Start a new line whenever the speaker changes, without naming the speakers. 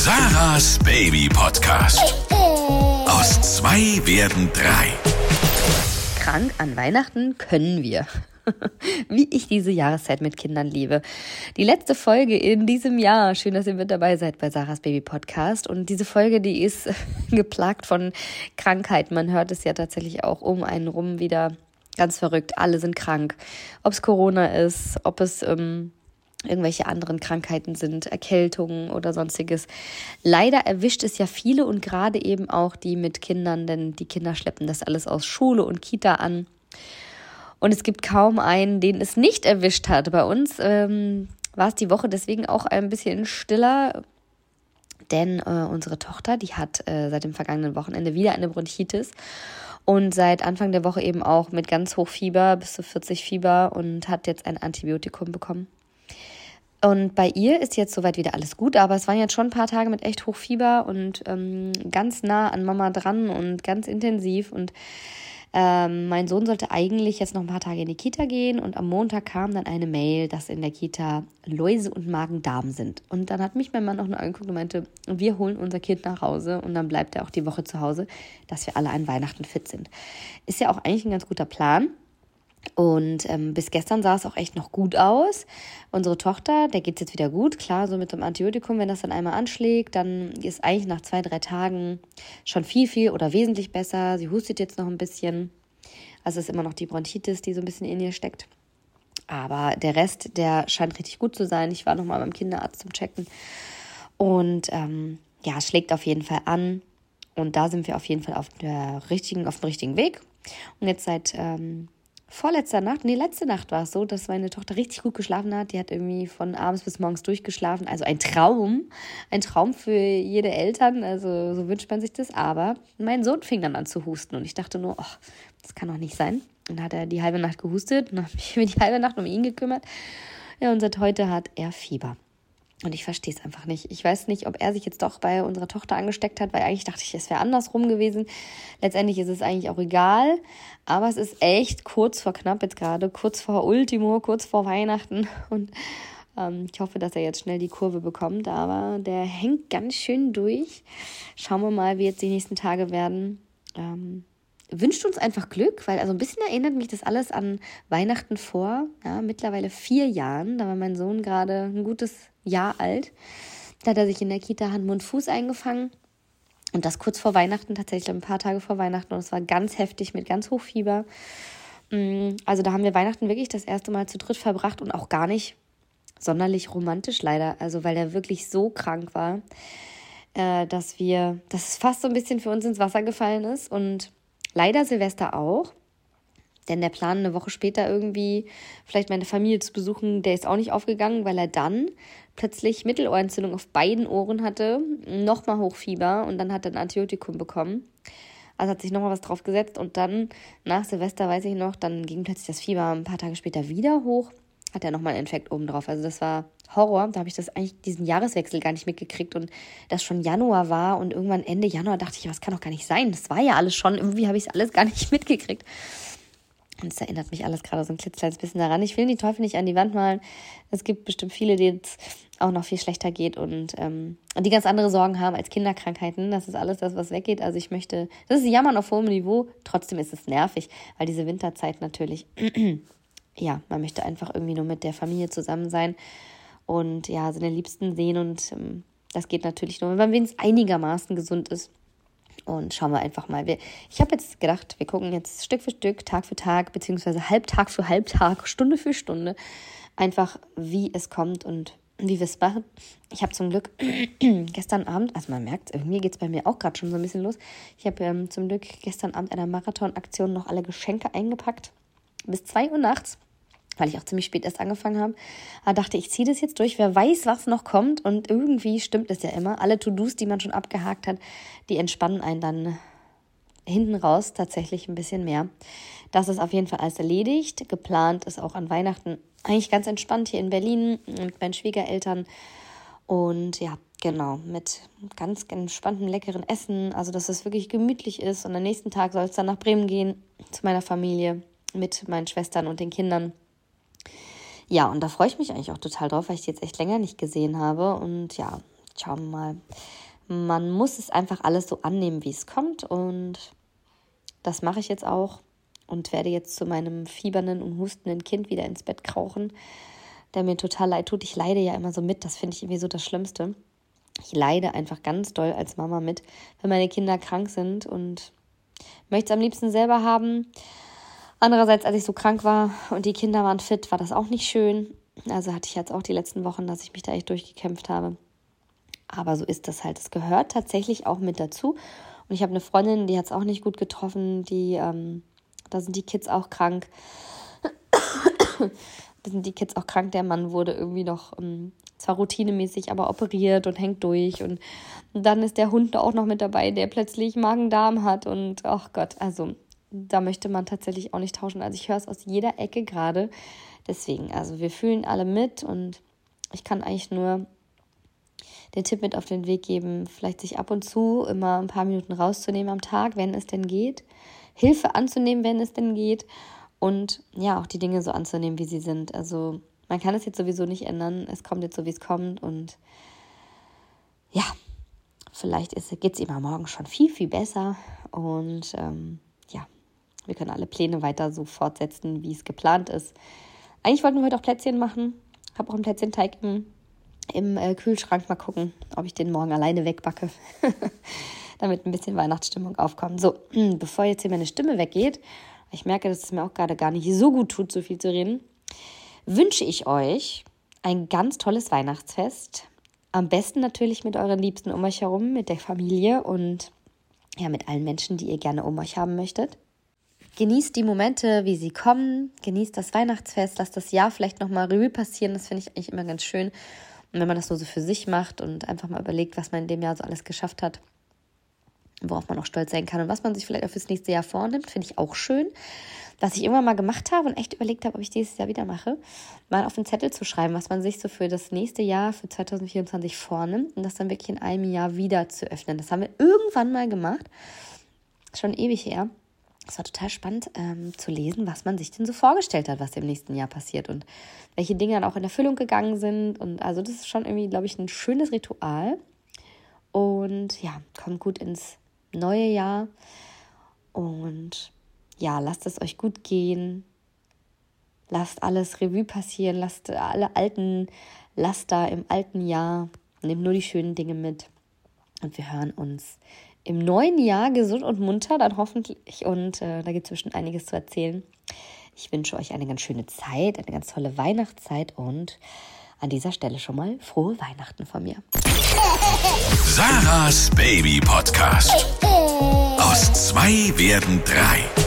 Sarahs Baby Podcast. Aus 2 werden 3.
Krank an Weihnachten können wir. Wie ich diese Jahreszeit mit Kindern liebe. Die letzte Folge in diesem Jahr. Schön, dass ihr mit dabei seid bei Sarahs Baby Podcast. Und diese Folge, die ist geplagt von Krankheit. Man hört es ja tatsächlich auch um einen rum wieder ganz verrückt. Alle sind krank. Ob es Corona ist, ob es irgendwelche anderen Krankheiten sind, Erkältungen oder sonstiges. Leider erwischt es ja viele und gerade eben auch die mit Kindern, denn die Kinder schleppen das alles aus Schule und Kita an. Und es gibt kaum einen, den es nicht erwischt hat. Bei uns war es die Woche deswegen auch ein bisschen stiller, denn unsere Tochter, die hat seit dem vergangenen Wochenende wieder eine Bronchitis und seit Anfang der Woche eben auch mit ganz hoch Fieber, bis zu 40 Fieber und hat jetzt ein Antibiotikum bekommen. Und bei ihr ist jetzt soweit wieder alles gut, aber es waren jetzt schon ein paar Tage mit echt hoch Fieber und ganz nah an Mama dran und ganz intensiv und mein Sohn sollte eigentlich jetzt noch ein paar Tage in die Kita gehen und am Montag kam dann eine Mail, dass in der Kita Läuse und Magen-Darm sind. Und dann hat mich mein Mann auch nur angeguckt und meinte, wir holen unser Kind nach Hause und dann bleibt er auch die Woche zu Hause, dass wir alle an Weihnachten fit sind. Ist ja auch eigentlich ein ganz guter Plan. Und bis gestern sah es auch echt noch gut aus. Unsere Tochter, der geht es jetzt wieder gut. Klar, so mit dem Antibiotikum, wenn das dann einmal anschlägt, dann ist eigentlich nach 2-3 Tagen schon viel oder wesentlich besser. Sie hustet jetzt noch ein bisschen. Also es ist immer noch die Bronchitis, die so ein bisschen in ihr steckt. Aber der Rest, der scheint richtig gut zu sein. Ich war nochmal beim Kinderarzt zum Checken. Und es schlägt auf jeden Fall an. Und da sind wir auf jeden Fall auf dem richtigen Weg. Und jetzt seit letzte Nacht war es so, dass meine Tochter richtig gut geschlafen hat. Die hat irgendwie von abends bis morgens durchgeschlafen. Also ein Traum für jede Eltern. Also so wünscht man sich das. Aber mein Sohn fing dann an zu husten und ich dachte nur, das kann doch nicht sein. Und dann hat er die halbe Nacht gehustet und habe mich die halbe Nacht um ihn gekümmert. Ja, und seit heute hat er Fieber. Und ich verstehe es einfach nicht. Ich weiß nicht, ob er sich jetzt doch bei unserer Tochter angesteckt hat, weil eigentlich dachte ich, es wäre andersrum gewesen. Letztendlich ist es eigentlich auch egal. Aber es ist echt kurz vor knapp jetzt gerade, kurz vor Ultimo, kurz vor Weihnachten. Und ich hoffe, dass er jetzt schnell die Kurve bekommt. Aber der hängt ganz schön durch. Schauen wir mal, wie jetzt die nächsten Tage werden. Wünscht uns einfach Glück, weil also ein bisschen erinnert mich das alles an Weihnachten vor, mittlerweile 4 Jahren. Da war mein Sohn gerade ein gutes Jahr alt. Da hat er sich in der Kita Hand, Mund, Fuß eingefangen. Und das kurz vor Weihnachten, tatsächlich ein paar Tage vor Weihnachten. Und es war ganz heftig mit ganz hoch Fieber. Also da haben wir Weihnachten wirklich das erste Mal zu dritt verbracht und auch gar nicht sonderlich romantisch leider. Also weil er wirklich so krank war, dass es fast so ein bisschen für uns ins Wasser gefallen ist. Und leider Silvester auch. Denn der Plan, eine Woche später irgendwie vielleicht meine Familie zu besuchen, der ist auch nicht aufgegangen, weil er dann plötzlich Mittelohrentzündung auf beiden Ohren hatte, nochmal Hochfieber und dann hat er ein Antibiotikum bekommen. Also hat sich nochmal was draufgesetzt und dann nach Silvester, weiß ich noch, dann ging plötzlich das Fieber ein paar Tage später wieder hoch, hat er nochmal einen Infekt oben drauf. Also das war Horror, da habe ich diesen Jahreswechsel gar nicht mitgekriegt und das schon Januar war und irgendwann Ende Januar dachte ich, das kann doch gar nicht sein, das war ja alles schon, irgendwie habe ich es alles gar nicht mitgekriegt. Und es erinnert mich alles gerade so ein klitzekleines bisschen daran. Ich will die Teufel nicht an die Wand malen. Es gibt bestimmt viele, denen es auch noch viel schlechter geht und die ganz andere Sorgen haben als Kinderkrankheiten. Das ist alles das, was weggeht. Also das ist Jammern auf hohem Niveau. Trotzdem ist es nervig, weil diese Winterzeit natürlich, man möchte einfach irgendwie nur mit der Familie zusammen sein und seine Liebsten sehen. Und das geht natürlich nur, wenn man wenigstens einigermaßen gesund ist. Und schauen wir einfach mal. Ich habe jetzt gedacht, wir gucken jetzt Stück für Stück, Tag für Tag, beziehungsweise Halbtag für Halbtag, Stunde für Stunde, einfach wie es kommt und wie wir es machen. Ich habe zum Glück gestern Abend, also man merkt, irgendwie geht es bei mir auch gerade schon so ein bisschen los. Ich habe zum Glück gestern Abend einer Marathon-Aktion noch alle Geschenke eingepackt. Bis 2 Uhr nachts. Weil ich auch ziemlich spät erst angefangen habe. Da dachte ich, ziehe das jetzt durch, wer weiß, was noch kommt. Und irgendwie stimmt es ja immer. Alle To-Dos, die man schon abgehakt hat, die entspannen einen dann hinten raus tatsächlich ein bisschen mehr. Das ist auf jeden Fall alles erledigt. Geplant ist auch an Weihnachten eigentlich ganz entspannt hier in Berlin mit meinen Schwiegereltern. Und genau, mit ganz entspanntem, leckeren Essen. Also, dass es wirklich gemütlich ist. Und am nächsten Tag soll es dann nach Bremen gehen, zu meiner Familie, mit meinen Schwestern und den Kindern. Ja, und da freue ich mich eigentlich auch total drauf, weil ich die jetzt echt länger nicht gesehen habe. Und schauen wir mal. Man muss es einfach alles so annehmen, wie es kommt, und das mache ich jetzt auch und werde jetzt zu meinem fiebernden und hustenden Kind wieder ins Bett krauchen, der mir total leid tut. Ich leide ja immer so mit, das finde ich irgendwie so das Schlimmste. Ich leide einfach ganz doll als Mama mit, wenn meine Kinder krank sind, und möchte es am liebsten selber haben. Andererseits, als ich so krank war und die Kinder waren fit, war das auch nicht schön. Also hatte ich jetzt auch die letzten Wochen, dass ich mich da echt durchgekämpft habe. Aber so ist das halt. Es gehört tatsächlich auch mit dazu. Und ich habe eine Freundin, die hat es auch nicht gut getroffen. Da sind die Kids auch krank. Der Mann wurde irgendwie noch zwar routinemäßig, aber operiert und hängt durch. Und dann ist der Hund auch noch mit dabei, der plötzlich Magen-Darm hat. Und ach Gott, also da möchte man tatsächlich auch nicht tauschen. Also ich höre es aus jeder Ecke gerade. Deswegen, also wir fühlen alle mit, und ich kann eigentlich nur den Tipp mit auf den Weg geben, vielleicht sich ab und zu immer ein paar Minuten rauszunehmen am Tag, wenn es denn geht. Hilfe anzunehmen, wenn es denn geht. Und ja, auch die Dinge so anzunehmen, wie sie sind. Also man kann es jetzt sowieso nicht ändern. Es kommt jetzt so, wie es kommt. Und ja, vielleicht geht es ihm am Morgen schon viel, viel besser. Und wir können alle Pläne weiter so fortsetzen, wie es geplant ist. Eigentlich wollten wir heute auch Plätzchen machen. Habe auch einen Plätzchenteig im Kühlschrank. Mal gucken, ob ich den morgen alleine wegbacke, damit ein bisschen Weihnachtsstimmung aufkommt. So, bevor jetzt hier meine Stimme weggeht, ich merke, dass es mir auch gerade gar nicht so gut tut, so viel zu reden, wünsche ich euch ein ganz tolles Weihnachtsfest. Am besten natürlich mit euren Liebsten um euch herum, mit der Familie und ja, mit allen Menschen, die ihr gerne um euch haben möchtet. Genießt die Momente, wie sie kommen. Genießt das Weihnachtsfest. Lasst das Jahr vielleicht nochmal Revue passieren. Das finde ich eigentlich immer ganz schön. Und wenn man das nur so für sich macht und einfach mal überlegt, was man in dem Jahr so alles geschafft hat, worauf man auch stolz sein kann und was man sich vielleicht auch fürs nächste Jahr vornimmt, finde ich auch schön. Was ich immer mal gemacht habe und echt überlegt habe, ob ich dieses Jahr wieder mache, mal auf einen Zettel zu schreiben, was man sich so für das nächste Jahr, für 2024 vornimmt, und das dann wirklich in einem Jahr wieder zu öffnen. Das haben wir irgendwann mal gemacht. Schon ewig her. Es war total spannend zu lesen, was man sich denn so vorgestellt hat, was im nächsten Jahr passiert und welche Dinge dann auch in Erfüllung gegangen sind. Und also das ist schon irgendwie, glaube ich, ein schönes Ritual. Und ja, kommt gut ins neue Jahr. Und ja, lasst es euch gut gehen. Lasst alles Revue passieren. Lasst alle alten Laster im alten Jahr. Nehmt nur die schönen Dinge mit. Und wir hören uns im neuen Jahr gesund und munter, dann hoffentlich. Und da gibt es bestimmt einiges zu erzählen. Ich wünsche euch eine ganz schöne Zeit, eine ganz tolle Weihnachtszeit und an dieser Stelle schon mal frohe Weihnachten von mir.
Sarahs Baby Podcast. Aus 2 werden 3.